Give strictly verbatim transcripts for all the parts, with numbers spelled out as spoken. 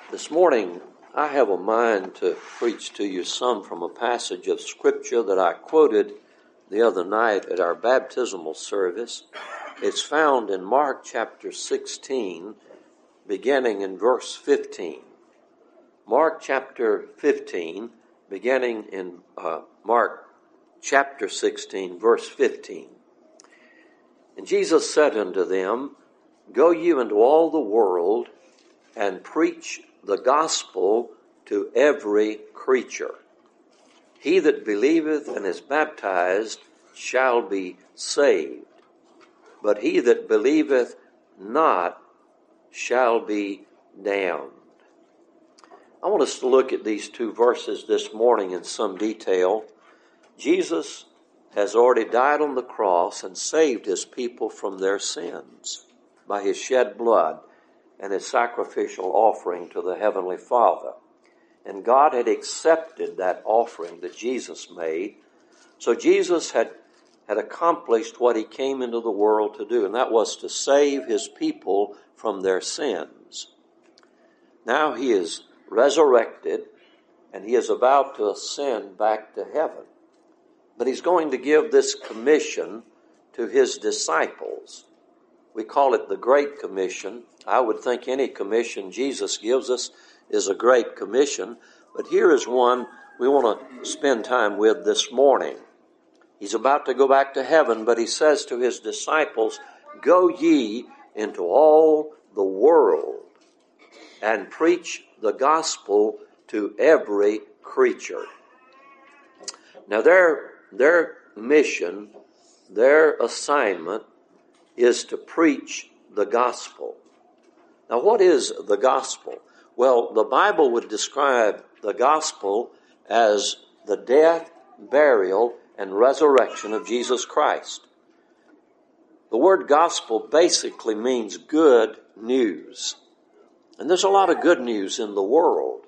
This morning, I have a mind to preach to you some from a passage of Scripture that I quoted the other night at our baptismal service. It's found in Mark chapter sixteen, beginning in verse fifteen. Mark chapter fifteen, beginning in uh, Mark chapter sixteen, verse fifteen. And Jesus said unto them, Go you into all the world and preach the gospel to every creature. He that believeth and is baptized shall be saved, but he that believeth not shall be damned. I want us to look at these two verses this morning in some detail. Jesus has already died on the cross and saved his people from their sins by his shed blood and his sacrificial offering to the Heavenly Father. And God had accepted that offering that Jesus made. So Jesus had, had accomplished what he came into the world to do, and that was to save his people from their sins. Now he is resurrected, and he is about to ascend back to heaven. But he's going to give this commission to his disciples. We call it the Great Commission. I would think any commission Jesus gives us is a great commission, but here is one we want to spend time with this morning. He's about to go back to heaven, but he says to his disciples, Go ye into all the world and preach the gospel to every creature. Now their, their mission, their assignment is to preach the gospel. Now, what is the gospel? Well, the Bible would describe the gospel as the death, burial, and resurrection of Jesus Christ. The word gospel basically means good news. And there's a lot of good news in the world.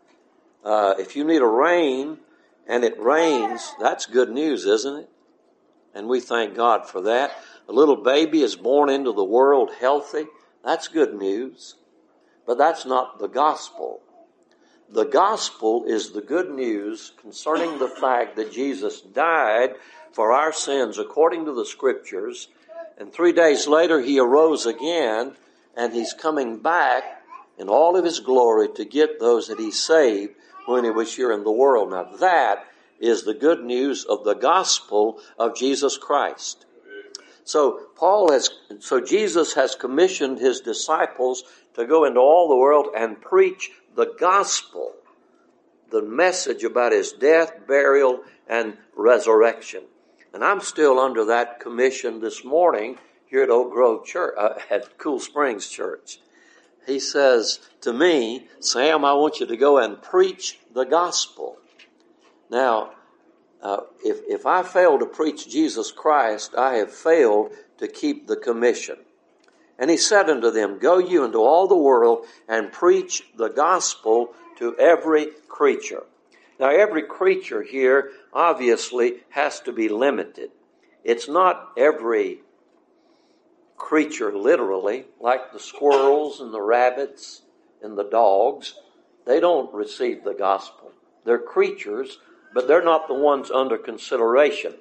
Uh, if you need a rain and it rains, that's good news, isn't it? And we thank God for that. A little baby is born into the world healthy. That's good news. But that's not the gospel. The gospel is the good news concerning the fact that Jesus died for our sins according to the Scriptures, and three days later he arose again, and he's coming back in all of his glory to get those that he saved when he was here in the world. Now that is the good news of the gospel of Jesus Christ. So Paul has, so Jesus has commissioned his disciples to go into all the world and preach the gospel, the message about his death, burial, and resurrection. And I'm still under that commission this morning here at Oak Grove Church, uh, at Cool Springs Church. He says to me, Sam, I want you to go and preach the gospel. Now, Uh, if, if I fail to preach Jesus Christ, I have failed to keep the commission. And he said unto them, Go you into all the world and preach the gospel to every creature. Now, every creature here obviously has to be limited. It's not every creature literally, like the squirrels and the rabbits and the dogs. They don't receive the gospel. They're creatures, but they're not the ones under consideration.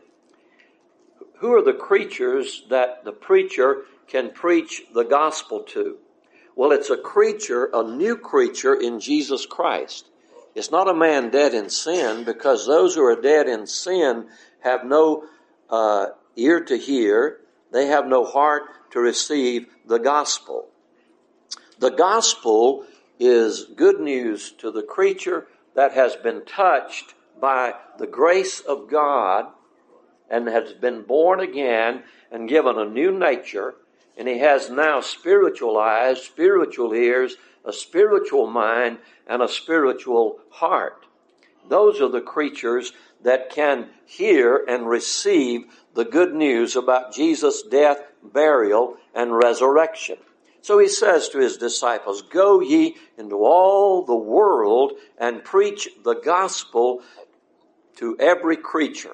Who are the creatures that the preacher can preach the gospel to? Well, it's a creature, a new creature in Jesus Christ. It's not a man dead in sin, because those who are dead in sin have no uh, ear to hear. They have no heart to receive the gospel. The gospel is good news to the creature that has been touched by the grace of God and has been born again and given a new nature, and he has now spiritual eyes, spiritual ears, a spiritual mind, and a spiritual heart. Those are the creatures that can hear and receive the good news about Jesus' death, burial, and resurrection. So he says to his disciples, Go ye into all the world and preach the gospel to every creature.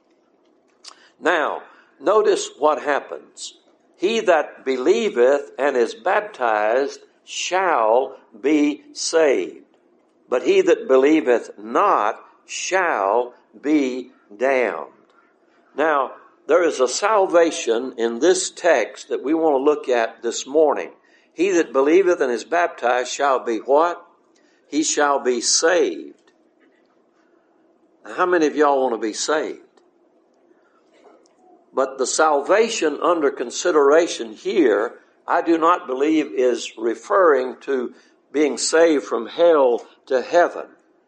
Now, notice what happens. He that believeth and is baptized shall be saved, but he that believeth not shall be damned. Now, there is a salvation in this text that we want to look at this morning. He that believeth and is baptized shall be what? He shall be saved. Now, how many of y'all want to be saved? But the salvation under consideration here, I do not believe is referring to being saved from hell to heaven.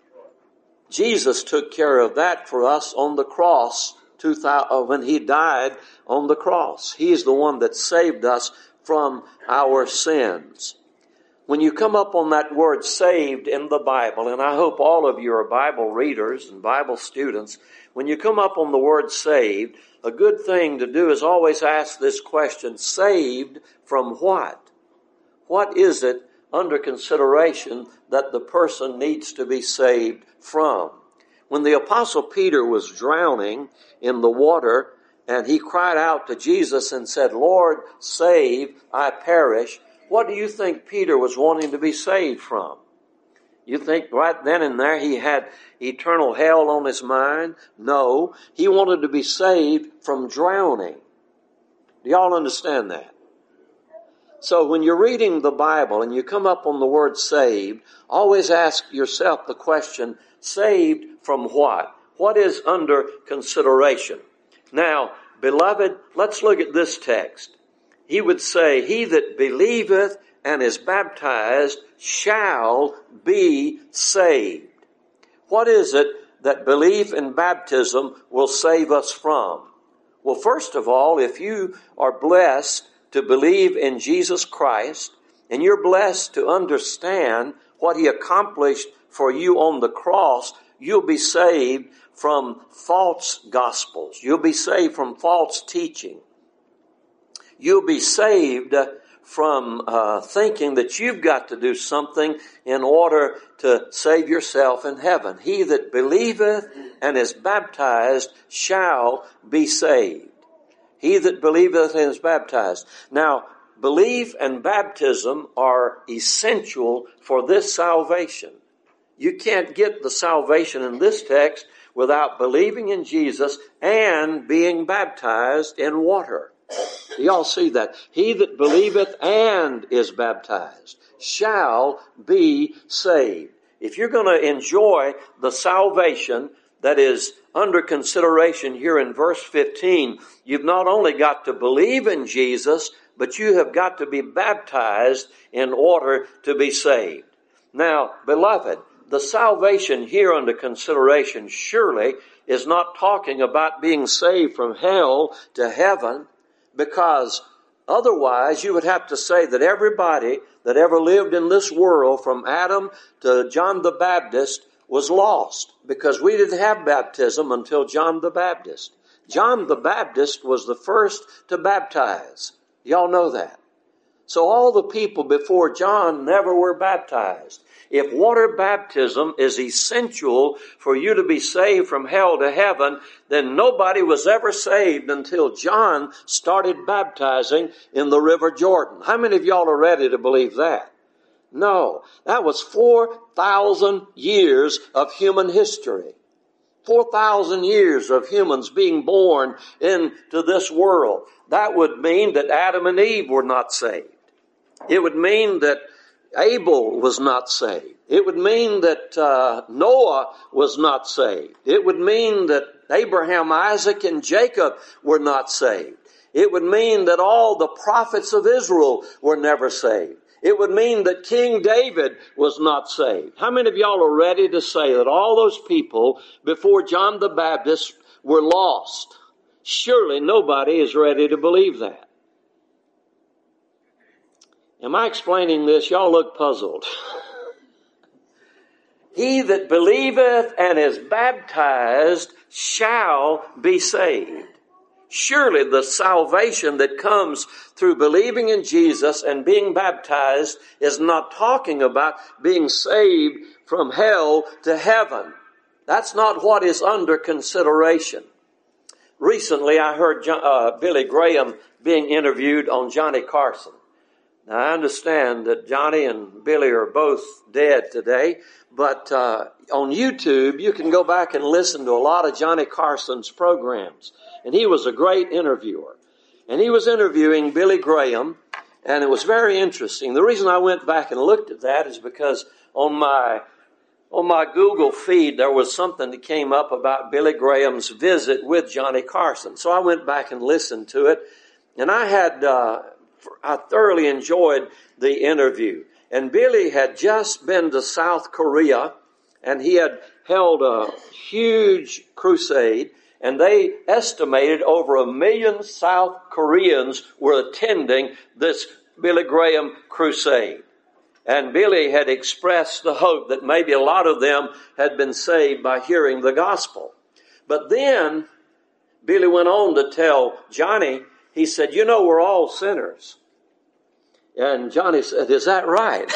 Jesus took care of that for us on the cross when he died on the cross. He is the one that saved us from our sins. When you come up on that word saved in the Bible, and I hope all of you are Bible readers and Bible students, when you come up on the word saved, a good thing to do is always ask this question, saved from what? What is it under consideration that the person needs to be saved from? When the Apostle Peter was drowning in the water and he cried out to Jesus and said, Lord, save, I perish, what do you think Peter was wanting to be saved from? You think right then and there he had eternal hell on his mind? No, he wanted to be saved from drowning. Do y'all understand that? So when you're reading the Bible and you come up on the word saved, always ask yourself the question, saved from what? What is under consideration? Now, beloved, let's look at this text. He would say, he that believeth and is baptized shall be saved. What is it that belief in baptism will save us from? Well, first of all, if you are blessed to believe in Jesus Christ, and you're blessed to understand what he accomplished for you on the cross, you'll be saved from false gospels. You'll be saved from false teaching. You'll be saved from uh, thinking that you've got to do something in order to save yourself in heaven. He that believeth and is baptized shall be saved. He that believeth and is baptized. Now, belief and baptism are essential for this salvation. You can't get the salvation in this text without believing in Jesus and being baptized in water. Y'all see that? He that believeth and is baptized shall be saved. If you're going to enjoy the salvation that is under consideration here in verse fifteen, you've not only got to believe in Jesus, but you have got to be baptized in order to be saved. Now, beloved, the salvation here under consideration surely is not talking about being saved from hell to heaven, because otherwise you would have to say that everybody that ever lived in this world from Adam to John the Baptist was lost, because we didn't have baptism until John the Baptist. John the Baptist was the first to baptize. Y'all know that. So all the people before John never were baptized. If water baptism is essential for you to be saved from hell to heaven, then nobody was ever saved until John started baptizing in the River Jordan. How many of y'all are ready to believe that? No, that was four thousand years of human history. four thousand years of humans being born into this world. That would mean that Adam and Eve were not saved. It would mean that Abel was not saved. It would mean that uh, Noah was not saved. It would mean that Abraham, Isaac, and Jacob were not saved. It would mean that all the prophets of Israel were never saved. It would mean that King David was not saved. How many of y'all are ready to say that all those people before John the Baptist were lost? Surely nobody is ready to believe that. Am I explaining this? Y'all look puzzled. He that believeth and is baptized shall be saved. Surely the salvation that comes through believing in Jesus and being baptized is not talking about being saved from hell to heaven. That's not what is under consideration. Recently I heard John, uh, Billy Graham being interviewed on Johnny Carson. Now, I understand that Johnny and Billy are both dead today, but uh, on YouTube, you can go back and listen to a lot of Johnny Carson's programs. And he was a great interviewer. And he was interviewing Billy Graham, and it was very interesting. The reason I went back and looked at that is because on my on my Google feed, there was something that came up about Billy Graham's visit with Johnny Carson. So I went back and listened to it, and I had uh, I thoroughly enjoyed the interview. And Billy had just been to South Korea, and he had held a huge crusade, and they estimated over a million South Koreans were attending this Billy Graham crusade. And Billy had expressed the hope that maybe a lot of them had been saved by hearing the gospel. But then Billy went on to tell Johnny, he said, you know, we're all sinners. And Johnny said, is that right?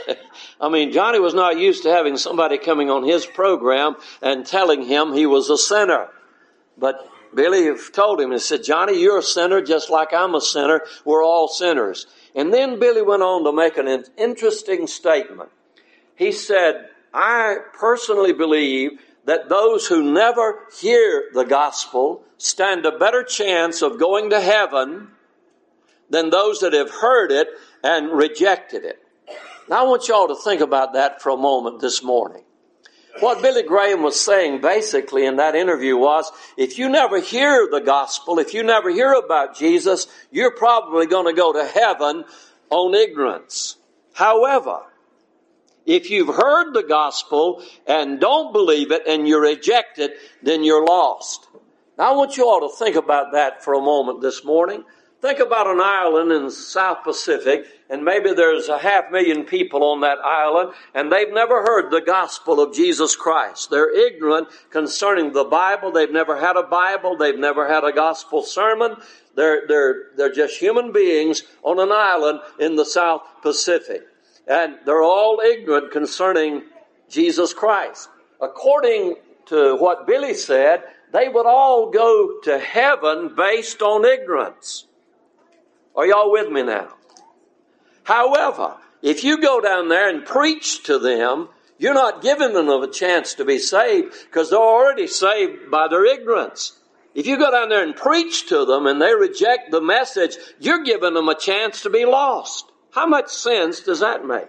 I mean, Johnny was not used to having somebody coming on his program and telling him he was a sinner. But Billy told him and said, Johnny, you're a sinner just like I'm a sinner. We're all sinners. And then Billy went on to make an interesting statement. He said, I personally believe that those who never hear the gospel stand a better chance of going to heaven than those that have heard it and rejected it. Now I want you all to think about that for a moment this morning. What Billy Graham was saying basically in that interview was, if you never hear the gospel, if you never hear about Jesus, you're probably going to go to heaven on ignorance. However, if you've heard the gospel and don't believe it and you reject it, then you're lost. Now I want you all to think about that for a moment this morning. Think about an island in the South Pacific, and maybe there's a half million people on that island, and they've never heard the gospel of Jesus Christ. They're ignorant concerning the Bible. They've never had a Bible. They've never had a gospel sermon. They're, they're, they're just human beings on an island in the South Pacific. And they're all ignorant concerning Jesus Christ. According to what Billy said, they would all go to heaven based on ignorance. Are y'all with me now? However, if you go down there and preach to them, you're not giving them a chance to be saved because they're already saved by their ignorance. If you go down there and preach to them and they reject the message, you're giving them a chance to be lost. How much sense does that make?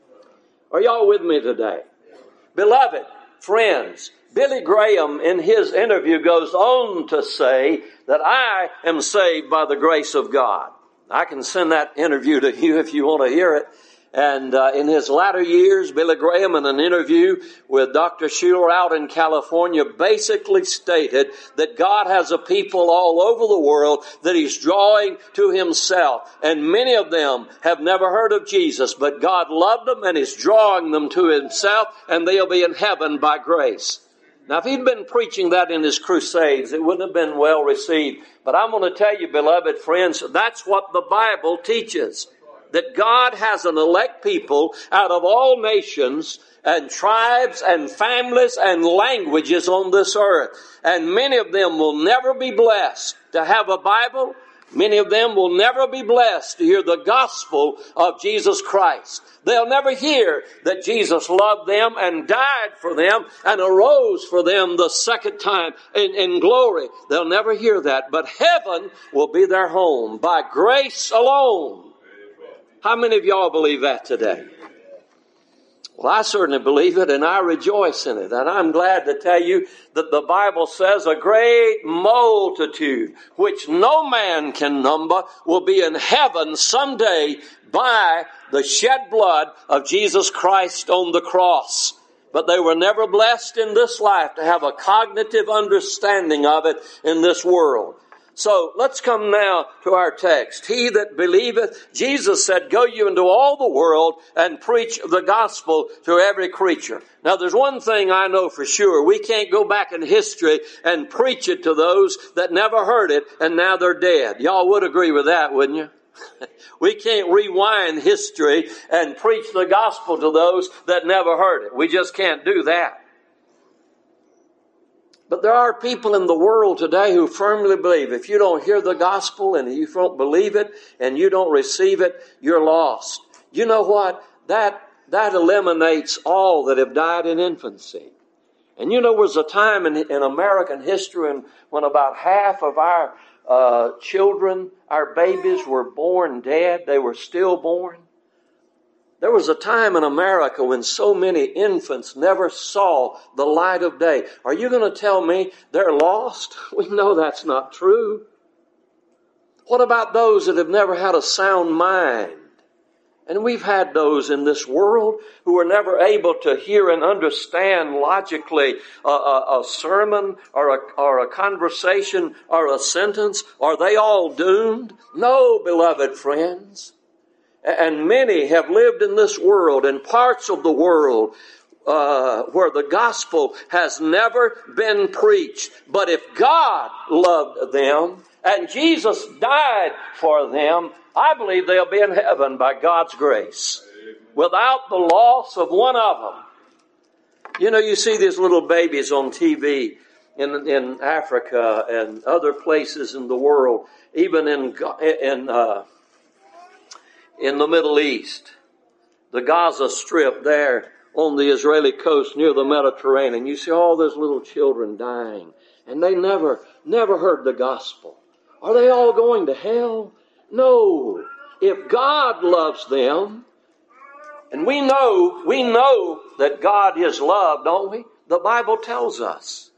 Are y'all with me today? Beloved friends, Billy Graham in his interview goes on to say that I am saved by the grace of God. I can send that interview to you if you want to hear it. And uh, in his latter years, Billy Graham, in an interview with Doctor Schuler out in California, basically stated that God has a people all over the world that He's drawing to Himself. And many of them have never heard of Jesus, but God loved them and is drawing them to Himself, and they'll be in heaven by grace. Now, if he'd been preaching that in his crusades, it wouldn't have been well received. But I'm going to tell you, beloved friends, that's what the Bible teaches. That God has an elect people out of all nations and tribes and families and languages on this earth. And many of them will never be blessed to have a Bible. Many of them will never be blessed to hear the gospel of Jesus Christ. They'll never hear that Jesus loved them and died for them and arose for them the second time in, in glory. They'll never hear that. But heaven will be their home by grace alone. How many of y'all believe that today? Well, I certainly believe it, and I rejoice in it. And I'm glad to tell you that the Bible says a great multitude, which no man can number, will be in heaven someday by the shed blood of Jesus Christ on the cross. But they were never blessed in this life to have a cognitive understanding of it in this world. So let's come now to our text. He that believeth, Jesus said, go you into all the world and preach the gospel to every creature. Now there's one thing I know for sure. We can't go back in history and preach it to those that never heard it and now they're dead. Y'all would agree with that, wouldn't you? We can't rewind history and preach the gospel to those that never heard it. We just can't do that. But there are people in the world today who firmly believe if you don't hear the gospel and you don't believe it and you don't receive it, you're lost. You know what? That, that eliminates all that have died in infancy. And you know, there was a time in, in American history when, when about half of our uh, children, our babies, were born dead. They were stillborn. There was a time in America when so many infants never saw the light of day. Are you going to tell me they're lost? We know that's not true. What about those that have never had a sound mind? And we've had those in this world who were never able to hear and understand logically a, a, a sermon or a, or a conversation or a sentence. Are they all doomed? No, beloved friends. And many have lived in this world, in parts of the world, uh, where the gospel has never been preached. But if God loved them and Jesus died for them, I believe they'll be in heaven by God's grace, without the loss of one of them. You know, you see these little babies on T V in, in Africa and other places in the world, even in, in, uh, in the Middle East, the Gaza Strip there on the Israeli coast near the Mediterranean. You see all those little children dying, and they never, never heard the gospel. Are they all going to hell? No. If God loves them, and we know, we know that God is love, don't we? The Bible tells us.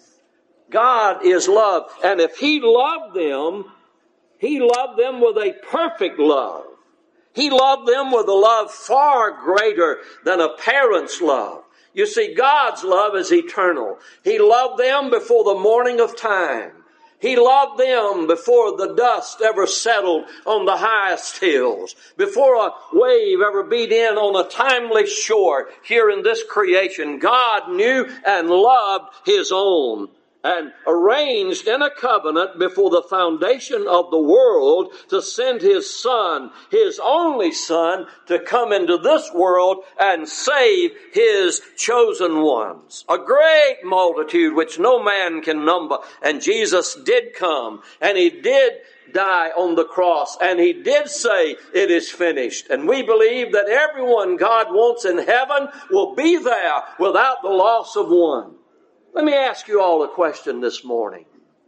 God is love. And if He loved them, He loved them with a perfect love. He loved them with a love far greater than a parent's love. You see, God's love is eternal. He loved them before the morning of time. He loved them before the dust ever settled on the highest hills, before a wave ever beat in on a timely shore here in this creation. God knew and loved His own, and arranged in a covenant before the foundation of the world to send His Son, His only Son, to come into this world and save His chosen ones. A great multitude which no man can number. And Jesus did come, and He did die on the cross, and He did say, it is finished. And we believe that everyone God wants in heaven will be there without the loss of one. Let me ask you all a question this morning.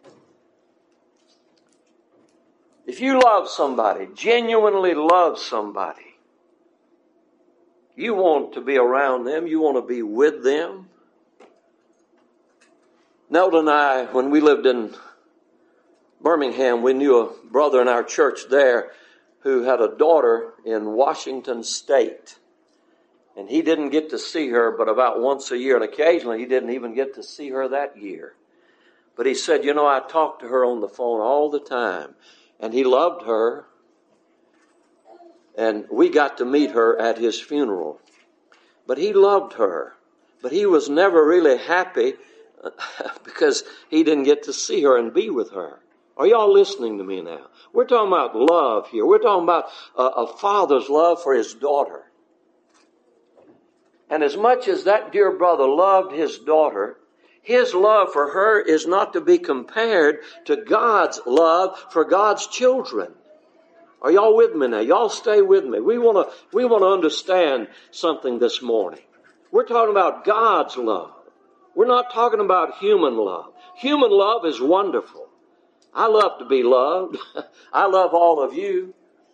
If you love somebody, genuinely love somebody, you want to be around them, you want to be with them. Nelda and I, when we lived in Birmingham, we knew a brother in our church there who had a daughter in Washington State. And he didn't get to see her but about once a year. And occasionally he didn't even get to see her that year. But he said, you know, I talked to her on the phone all the time. And he loved her. And we got to meet her at his funeral. But he loved her. But he was never really happy because he didn't get to see her and be with her. Are y'all listening to me now? We're talking about love here. We're talking about a, a father's love for his daughter. And as much as that dear brother loved his daughter, his love for her is not to be compared to God's love for God's children. Are y'all with me now? Y'all stay with me. We want to, we want to understand something this morning. We're talking about God's love. We're not talking about human love. Human love is wonderful. I love to be loved. I love all of you.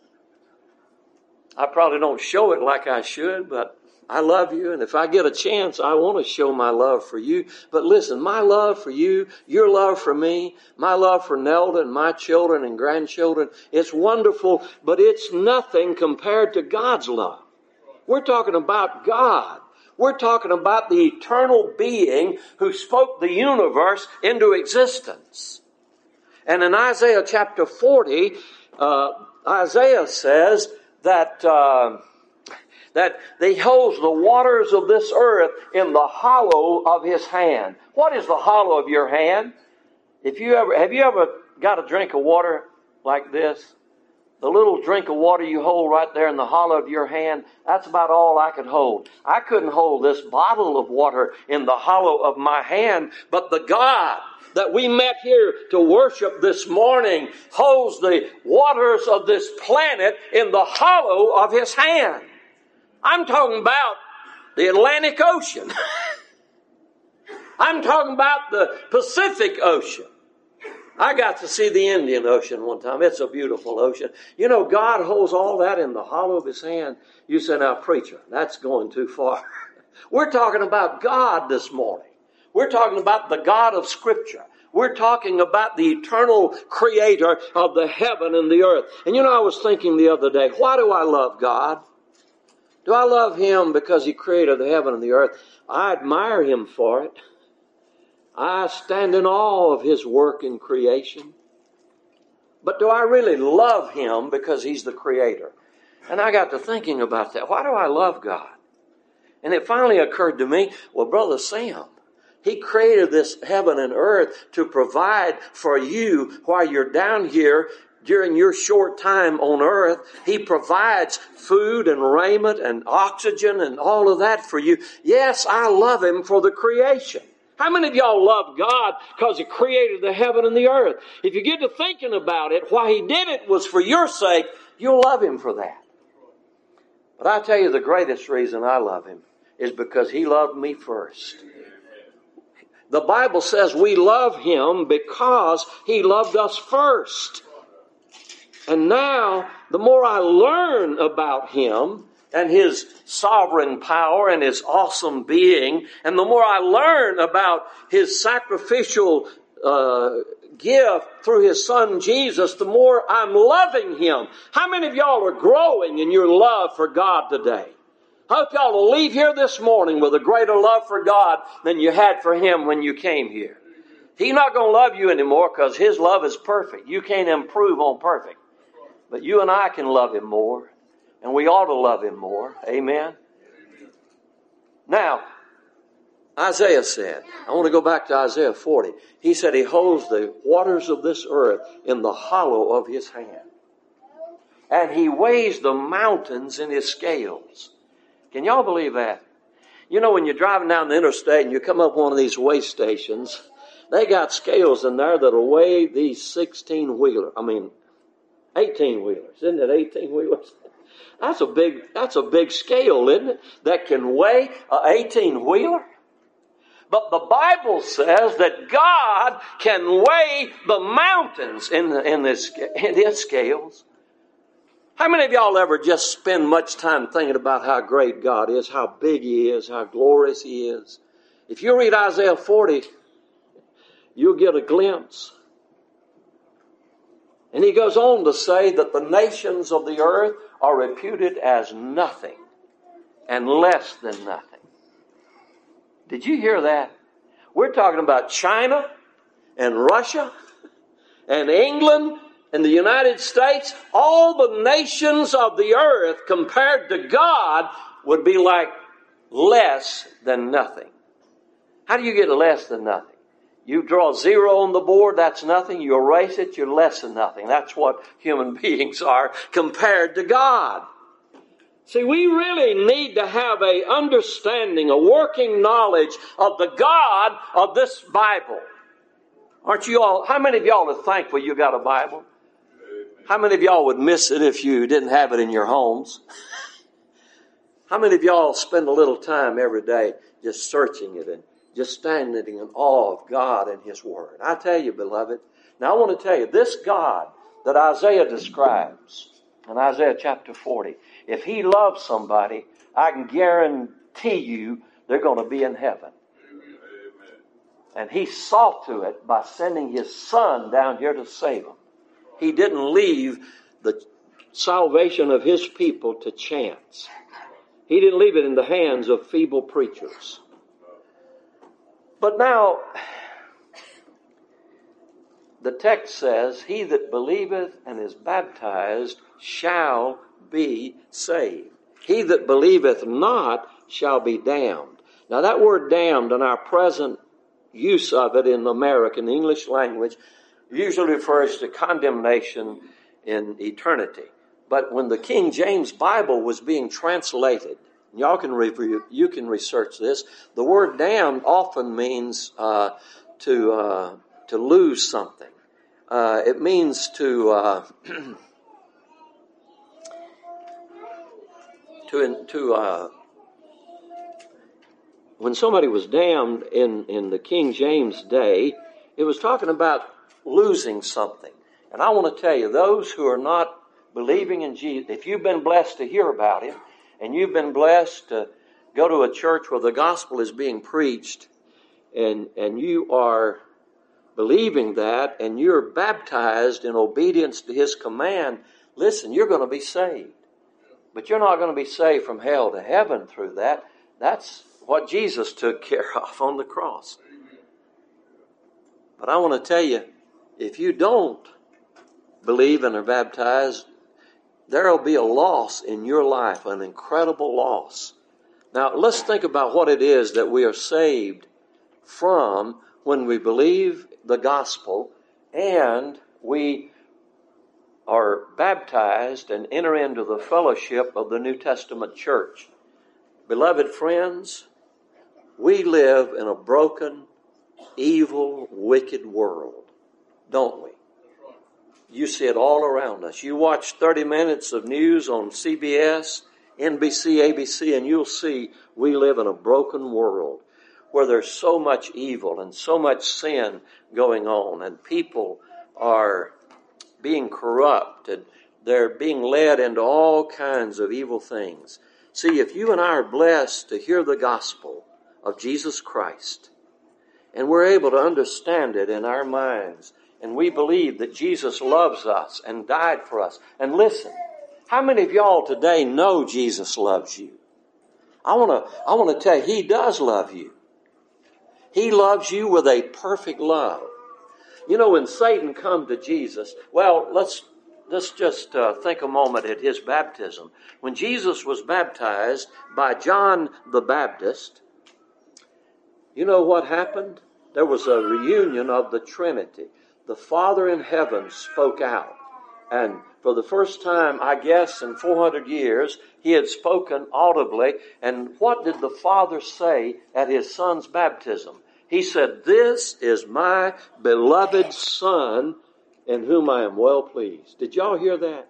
I probably don't show it like I should, but I love you, and if I get a chance, I want to show my love for you. But listen, my love for you, your love for me, my love for Nelda and my children and grandchildren, it's wonderful, but it's nothing compared to God's love. We're talking about God. We're talking about the eternal being who spoke the universe into existence. And in Isaiah chapter forty, uh, Isaiah says that... Uh, that He holds the waters of this earth in the hollow of His hand. What is the hollow of your hand? If you ever, have you ever got a drink of water like this? The little drink of water you hold right there in the hollow of your hand, that's about all I could hold. I couldn't hold this bottle of water in the hollow of my hand, but the God that we met here to worship this morning holds the waters of this planet in the hollow of His hand. I'm talking about the Atlantic Ocean. I'm talking about the Pacific Ocean. I got to see the Indian Ocean one time. It's a beautiful ocean. You know, God holds all that in the hollow of His hand. You say, now, preacher, that's going too far. We're talking about God this morning. We're talking about the God of Scripture. We're talking about the eternal creator of the heaven and the earth. And you know, I was thinking the other day, why do I love God? Do I love Him because He created the heaven and the earth? I admire Him for it. I stand in awe of His work in creation. But do I really love Him because He's the creator? And I got to thinking about that. Why do I love God? And it finally occurred to me, well, Brother Sam, He created this heaven and earth to provide for you while you're down here during your short time on earth. He provides food and raiment and oxygen and all of that for you. Yes, I love Him for the creation. How many of y'all love God because He created the heaven and the earth? If you get to thinking about it, why He did it was for your sake, you'll love Him for that. But I tell you, the greatest reason I love Him is because He loved me first. The Bible says we love Him because He loved us first. And now, the more I learn about Him and His sovereign power and His awesome being, and the more I learn about His sacrificial uh, gift through His Son Jesus, the more I'm loving Him. How many of y'all are growing in your love for God today? I hope y'all will leave here this morning with a greater love for God than you had for Him when you came here. He's not going to love you anymore because His love is perfect. You can't improve on perfect. But you and I can love Him more. And we ought to love Him more. Amen? Now, Isaiah said, I want to go back to Isaiah forty. He said He holds the waters of this earth in the hollow of His hand. And He weighs the mountains in His scales. Can y'all believe that? You know, when you're driving down the interstate and you come up one of these weigh stations, they got scales in there that'll weigh these sixteen-wheeler, I mean, eighteen-wheelers. Isn't it eighteen-wheelers? That's a big, that's a big scale, isn't it? That can weigh an eighteen-wheeler. But the Bible says that God can weigh the mountains in, the, in, this, in His scales. How many of y'all ever just spend much time thinking about how great God is, how big He is, how glorious He is? If you read Isaiah forty, you'll get a glimpse. And he goes on to say that the nations of the earth are reputed as nothing and less than nothing. Did you hear that? We're talking about China and Russia and England and the United States. All the nations of the earth compared to God would be like less than nothing. How do you get less than nothing? You draw zero on the board, that's nothing. You erase it, you're less than nothing. That's what human beings are compared to God. See, we really need to have a understanding, a working knowledge of the God of this Bible. Aren't you all, how many of y'all are thankful you got a Bible? How many of y'all would miss it if you didn't have it in your homes? How many of y'all spend a little time every day just searching it and just standing in awe of God and His Word? I tell you, beloved, now I want to tell you, this God that Isaiah describes in Isaiah chapter forty, if He loves somebody, I can guarantee you they're going to be in heaven. And He saw to it by sending His Son down here to save them. He didn't leave the salvation of His people to chance. He didn't leave it in the hands of feeble preachers. But now, the text says, he that believeth and is baptized shall be saved. He that believeth not shall be damned. Now that word damned in our present use of it in the American English language usually refers to condemnation in eternity. But when the King James Bible was being translated, y'all can review, you can research this, the word damned often means uh, to uh, to lose something. Uh, it means to uh, to to uh, when somebody was damned in in the King James day, it was talking about losing something. And I want to tell you, those who are not believing in Jesus, if you've been blessed to hear about Him, and you've been blessed to go to a church where the gospel is being preached, and and you are believing that, and you're baptized in obedience to His command, listen, you're going to be saved. But you're not going to be saved from hell to heaven through that. That's what Jesus took care of on the cross. But I want to tell you, if you don't believe and are baptized, there will be a loss in your life, an incredible loss. Now, let's think about what it is that we are saved from when we believe the gospel and we are baptized and enter into the fellowship of the New Testament church. Beloved friends, we live in a broken, evil, wicked world, don't we? You see it all around us. You watch thirty minutes of news on C B S, N B C, A B C, and you'll see we live in a broken world where there's so much evil and so much sin going on, and people are being corrupted. They're being led into all kinds of evil things. See, if you and I are blessed to hear the gospel of Jesus Christ, and we're able to understand it in our minds, and we believe that Jesus loves us and died for us. And listen, how many of y'all today know Jesus loves you? I want to I want to tell you, He does love you. He loves you with a perfect love. You know, when Satan come to Jesus, well, let's let's just uh, think a moment at His baptism. When Jesus was baptized by John the Baptist, you know what happened? There was a reunion of the Trinity. The Father in heaven spoke out. And for the first time, I guess, in four hundred years, He had spoken audibly. And what did the Father say at His Son's baptism? He said, "This is my beloved Son in whom I am well pleased." Did y'all hear that?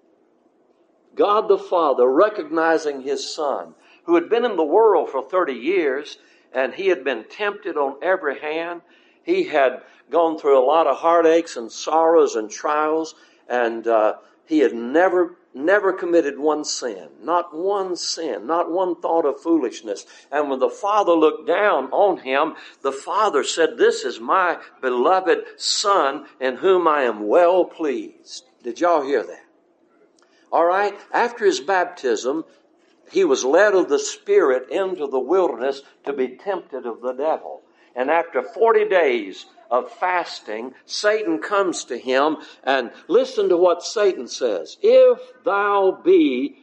God the Father recognizing His Son, who had been in the world for thirty years, and He had been tempted on every hand. He had gone through a lot of heartaches and sorrows and trials, and uh, He had never, never committed one sin, not one sin, not one thought of foolishness. And when the Father looked down on Him, the Father said, "This is my beloved Son in whom I am well pleased." Did y'all hear that? All right, after His baptism, He was led of the Spirit into the wilderness to be tempted of the devil. And after forty days of fasting, Satan comes to Him, and listen to what Satan says. "If thou be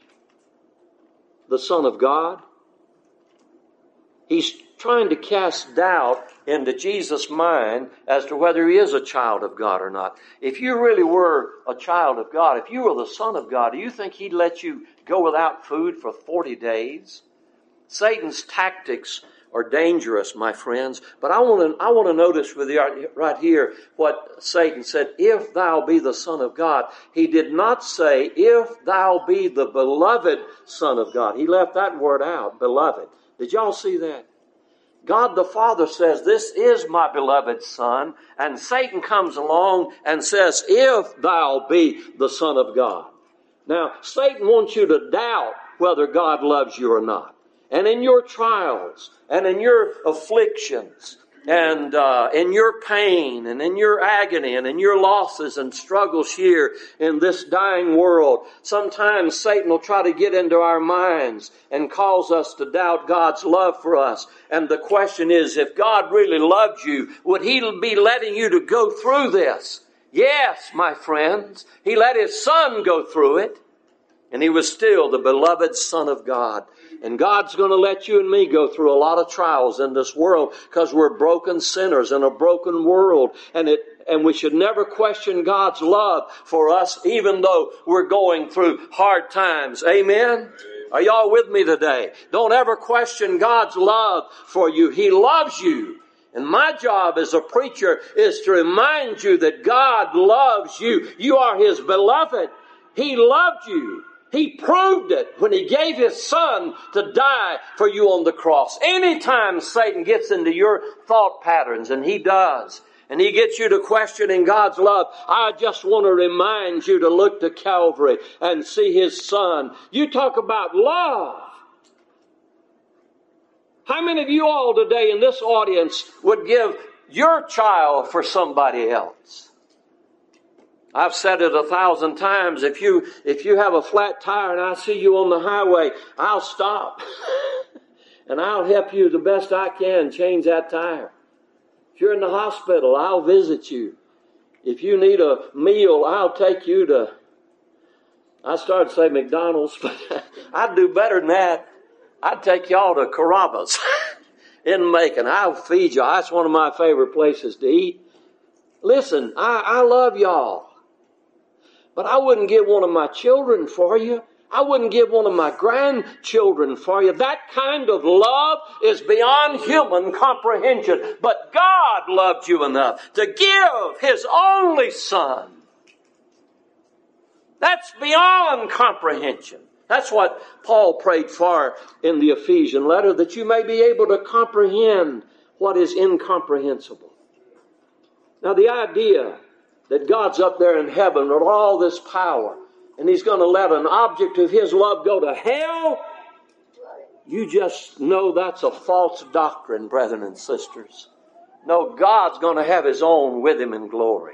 the Son of God," he's trying to cast doubt into Jesus' mind as to whether He is a child of God or not. If you really were a child of God, if you were the Son of God, do you think He'd let you go without food for forty days? Satan's tactics are dangerous, my friends. But I want to I want to notice with you right here what Satan said. If thou be the Son of God. He did not say, if thou be the beloved Son of God. He left that word out, beloved. Did y'all see that? God the Father says, "This is my beloved Son." And Satan comes along and says, "If thou be the Son of God." Now, Satan wants you to doubt whether God loves you or not. And in your trials, and in your afflictions, and uh, in your pain, and in your agony, and in your losses and struggles here in this dying world, sometimes Satan will try to get into our minds and cause us to doubt God's love for us. And the question is, if God really loved you, would He be letting you to go through this? Yes, my friends. He let His Son go through it, and He was still the beloved Son of God. And God's going to let you and me go through a lot of trials in this world because we're broken sinners in a broken world. And it And we should never question God's love for us, even though we're going through hard times. Amen? Are y'all with me today? Don't ever question God's love for you. He loves you. And my job as a preacher is to remind you that God loves you. You are His beloved. He loved you. He proved it when He gave His Son to die for you on the cross. Anytime Satan gets into your thought patterns, and he does, and he gets you to questioning God's love, I just want to remind you to look to Calvary and see His Son. You talk about love. How many of you all today in this audience would give your child for somebody else? I've said it a thousand times. If you, if you have a flat tire and I see you on the highway, I'll stop. And I'll help you the best I can change that tire. If you're in the hospital, I'll visit you. If you need a meal, I'll take you to, I started to say McDonald's, but I'd do better than that. I'd take y'all to Carrabba's in Macon. I'll feed you. That's one of my favorite places to eat. Listen, I, I love y'all. But I wouldn't give one of my children for you. I wouldn't give one of my grandchildren for you. That kind of love is beyond human comprehension. But God loved you enough to give His only Son. That's beyond comprehension. That's what Paul prayed for in the Ephesian letter, that you may be able to comprehend what is incomprehensible. Now, the idea that God's up there in heaven with all this power, and He's going to let an object of His love go to hell, you just know that's a false doctrine, brethren and sisters. No, God's going to have His own with Him in glory.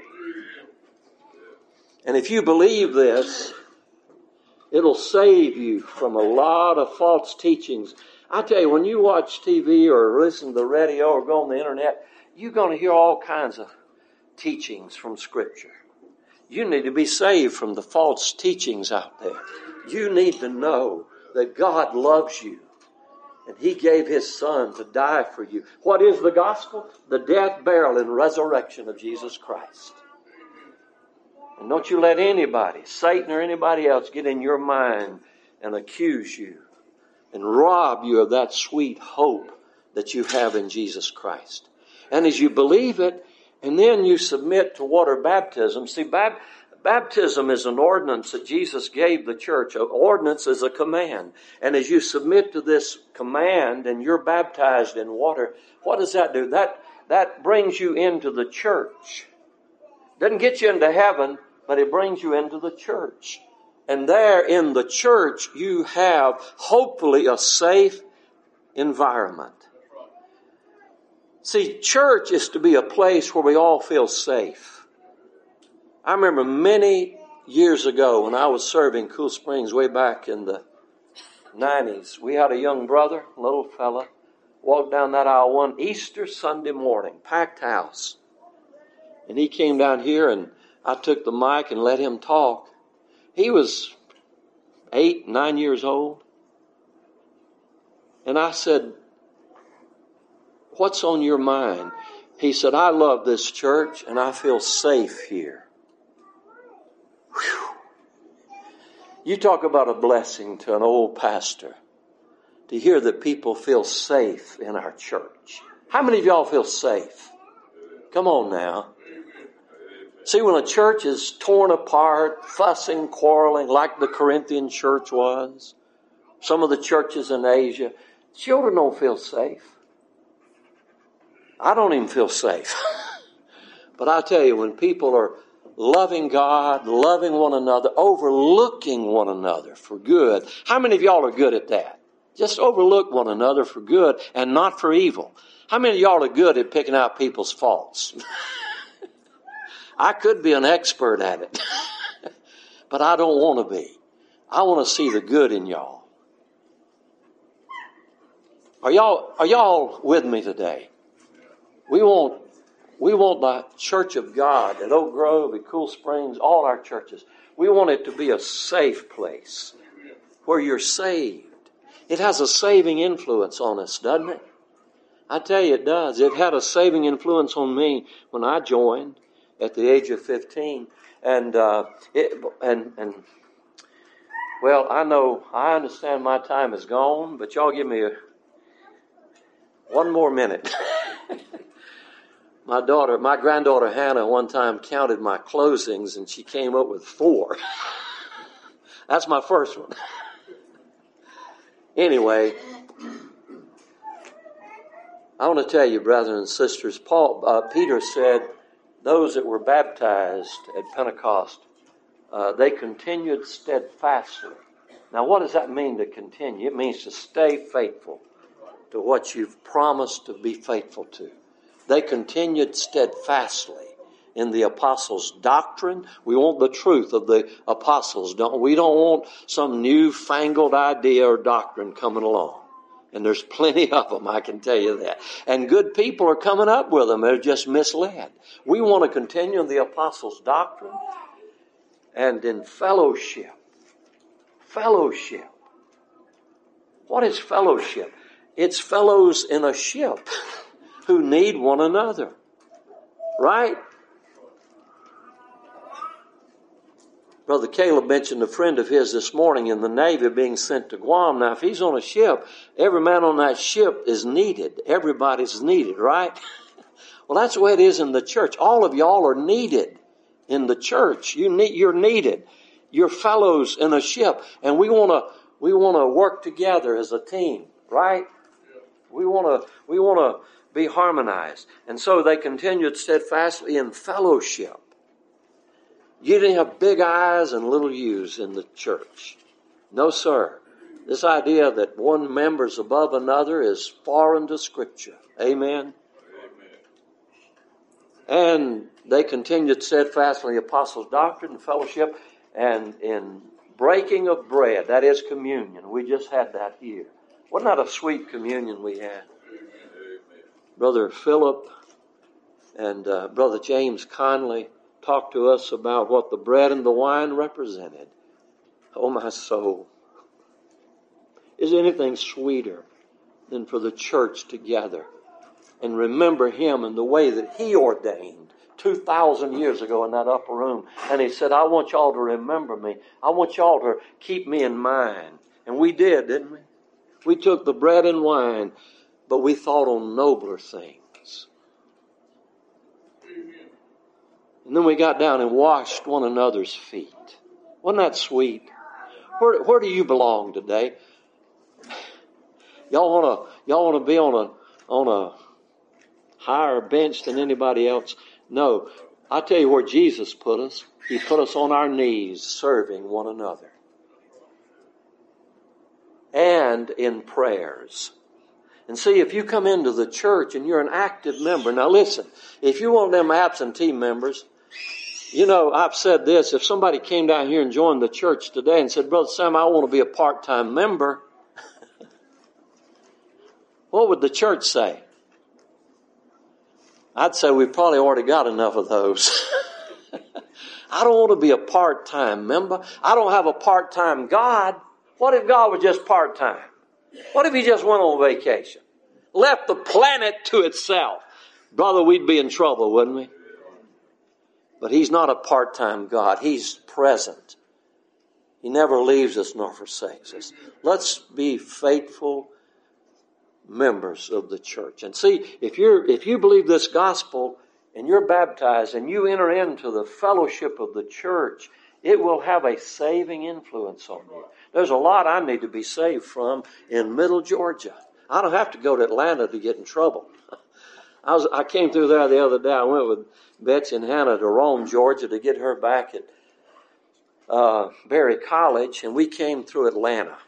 And if you believe this, it'll save you from a lot of false teachings. I tell you, when you watch T V or listen to the radio or go on the internet, you're going to hear all kinds of teachings from Scripture. You need to be saved from the false teachings out there. You need to know that God loves you and He gave His Son to die for you. What is the gospel? The death, burial, and resurrection of Jesus Christ. And don't you let anybody, Satan or anybody else, get in your mind and accuse you and rob you of that sweet hope that you have in Jesus Christ. And as you believe it, and then you submit to water baptism. See, bab- baptism is an ordinance that Jesus gave the church. An ordinance is a command. And as you submit to this command and you're baptized in water, what does that do? That, that brings you into the church. Doesn't get you into heaven, but it brings you into the church. And there in the church, you have hopefully a safe environment. See, church is to be a place where we all feel safe. I remember many years ago when I was serving Cool Springs way back in the nineties, we had a young brother, a little fella, walked down that aisle one Easter Sunday morning, packed house. And he came down here and I took the mic and let him talk. He was eight, nine years old. And I said, "What's on your mind?" He said, "I love this church and I feel safe here." Whew. You talk about a blessing to an old pastor to hear that people feel safe in our church. How many of y'all feel safe? Come on now. See, when a church is torn apart, fussing, quarreling, like the Corinthian church was, some of the churches in Asia, children don't feel safe. I don't even feel safe. But I tell you, when people are loving God, loving one another, overlooking one another for good. How many of y'all are good at that? Just overlook one another for good and not for evil. How many of y'all are good at picking out people's faults? I could be an expert at it, but I don't want to be. I want to see the good in y'all. Are y'all, are y'all with me today? We want, we want the Church of God at Oak Grove, at Cool Springs, all our churches. We want it to be a safe place where you're saved. It has a saving influence on us, doesn't it? I tell you it does. It had a saving influence on me when I joined. at the age of fifteen. And, uh, it, and, and, well, I know, I understand my time is gone, but y'all give me a, one more minute. My daughter, my granddaughter Hannah one time counted my closings and she came up with four. That's my first one. Anyway, I want to tell you, brothers and sisters, Paul, uh, Peter said, those that were baptized at Pentecost, uh, they continued steadfastly. Now, what does that mean to continue? It means to stay faithful to what you've promised to be faithful to. They continued steadfastly in the apostles' doctrine. We want the truth of the apostles, don't we? Don't want some newfangled idea or doctrine coming along. And there's plenty of them, I can tell you that. And good people are coming up with them. They're just misled. We want to continue in the apostles' doctrine and in fellowship. Fellowship. What is fellowship? It's fellows in a ship who need one another. Right? Brother Caleb mentioned a friend of his this morning in the Navy being sent to Guam. Now, if he's on a ship, every man on that ship is needed. Everybody's needed, right? Well, that's the way it is in the church. All of y'all are needed in the church. You need, you're needed. You're fellows in a ship. And we want to we want to work together as a team, right? We want to we want to be harmonized. And so they continued steadfastly in fellowship. You didn't have big I's and little U's in the church. No, sir. This idea that one member's above another is foreign to Scripture. Amen? Amen. And they continued steadfastly in the apostles' doctrine and fellowship and in breaking of bread. That is communion. We just had that here. Wasn't that a sweet communion we had? Amen. Brother Philip and uh, Brother James Conley talked to us about what the bread and the wine represented. Oh, my soul. Is there anything sweeter than for the church to gather and remember Him in the way that He ordained two thousand years ago in that upper room? And He said, I want y'all to remember me. I want y'all to keep me in mind. And we did, didn't we? We took the bread and wine, but we thought on nobler things. And then we got down and washed one another's feet. Wasn't that sweet? Where, where do you belong today? Y'all want to y'all want to be on a on a higher bench than anybody else? No. I tell you where Jesus put us. He put us on our knees serving one another. And in prayers. And see, if you come into the church and you're an active member, now listen, if you're one of them absentee members, you know, I've said this, if somebody came down here and joined the church today and said, Brother Sam, I want to be a part-time member, what would the church say? I'd say we've probably already got enough of those. I don't want to be a part-time member. I don't have a part-time God. What if God was just part-time? What if He just went on vacation? Left the planet to itself? Brother, we'd be in trouble, wouldn't we? But He's not a part-time God. He's present. He never leaves us nor forsakes us. Let's be faithful members of the church. And see, if you're if you believe this gospel and you're baptized and you enter into the fellowship of the church, it will have a saving influence on you. There's a lot I need to be saved from in Middle Georgia. I don't have to go to Atlanta to get in trouble. I was I came through there the other day. I went with Betsy and Hannah to Rome, Georgia, to get her back at uh, Berry College, and we came through Atlanta.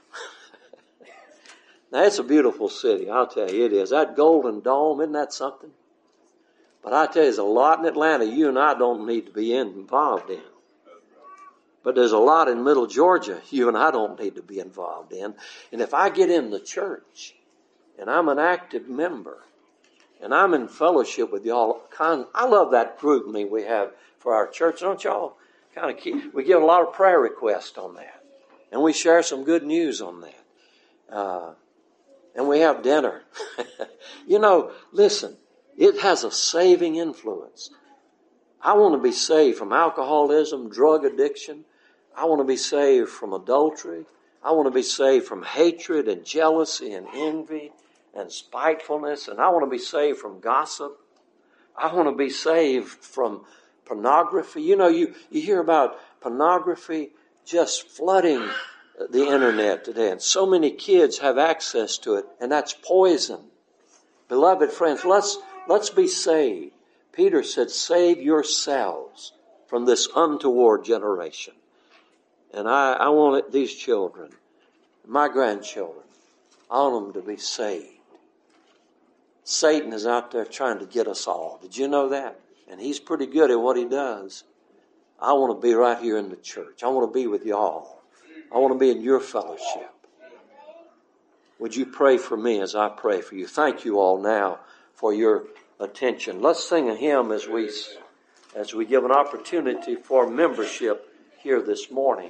Now, it's a beautiful city, I'll tell you, it is. That Golden Dome, isn't that something? But I tell you, there's a lot in Atlanta you and I don't need to be involved in. But there's a lot in Middle Georgia you and I don't need to be involved in. And if I get in the church, and I'm an active member, and I'm in fellowship with y'all, I love that group me we have for our church, don't y'all? Kind of keep, we give a lot of prayer requests on that. And we share some good news on that. Uh, and we have dinner. You know, listen, it has a saving influence. I want to be saved from alcoholism, drug addiction. I want to be saved from adultery. I want to be saved from hatred and jealousy and envy and spitefulness. And I want to be saved from gossip. I want to be saved from pornography. You know, you, you hear about pornography just flooding the internet today. And so many kids have access to it. And that's poison. Beloved friends, let's, let's be saved. Peter said, save yourselves from this untoward generation. And I, I want these children, my grandchildren, I want them to be saved. Satan is out there trying to get us all. Did you know that? And he's pretty good at what he does. I want to be right here in the church. I want to be with y'all. I want to be in your fellowship. Would you pray for me as I pray for you? Thank you all now for your attention. Let's sing a hymn as we, as we give an opportunity for membership here this morning.